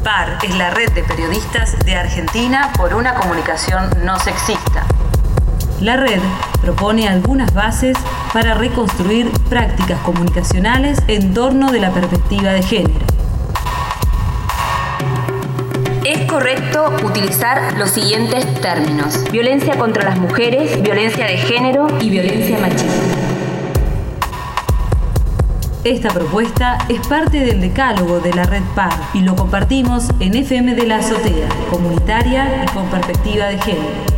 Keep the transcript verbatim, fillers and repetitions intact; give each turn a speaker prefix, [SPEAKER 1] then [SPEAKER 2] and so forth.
[SPEAKER 1] P A R es la red de periodistas de Argentina por una comunicación no sexista. La red propone algunas bases para reconstruir prácticas comunicacionales en torno de la perspectiva de género.
[SPEAKER 2] Es correcto utilizar los siguientes términos: violencia contra las mujeres, violencia de género y violencia machista.
[SPEAKER 1] Esta propuesta es parte del decálogo de la red P A R y lo compartimos en F M de la Azotea, comunitaria y con perspectiva de género.